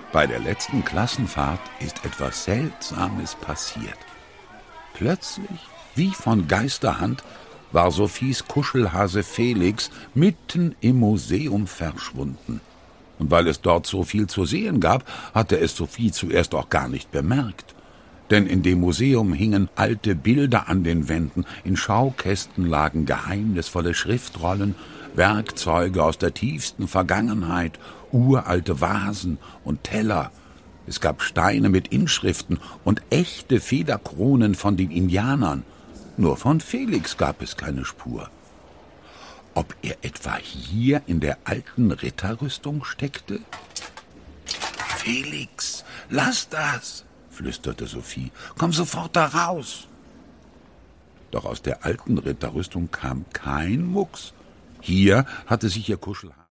Bei der letzten Klassenfahrt ist etwas Seltsames passiert. Plötzlich, wie von Geisterhand, war Sophies Kuschelhase Felix mitten im Museum verschwunden. Und weil es dort so viel zu sehen gab, hatte es Sophie zuerst auch gar nicht bemerkt. Denn in dem Museum hingen alte Bilder an den Wänden, in Schaukästen lagen geheimnisvolle Schriftrollen, Werkzeuge aus der tiefsten Vergangenheit, uralte Vasen und Teller. Es gab Steine mit Inschriften und echte Federkronen von den Indianern. Nur von Felix gab es keine Spur. Ob er etwa hier in der alten Ritterrüstung steckte? »Felix, lass das«, flüsterte Sophie. »Komm sofort da raus!« Doch aus der alten Ritterrüstung kam kein Mucks. Hier hatte sich ihr Kuschelhase